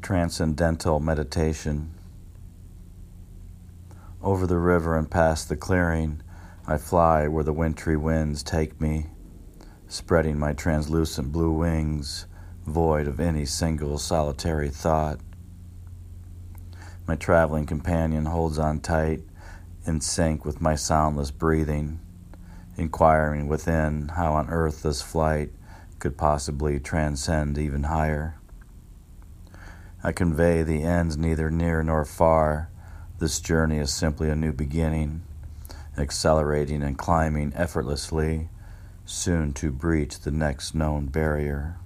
Transcendental meditation. Over the river and past the clearing, I fly where the wintry winds take me, spreading my translucent blue wings, void of any single solitary thought. My traveling companion holds on tight, in sync with my soundless breathing, inquiring within how on earth this flight could possibly transcend even higher. I convey the ends neither near nor far. This journey is simply a new beginning, accelerating and climbing effortlessly, soon to breach the next known barrier.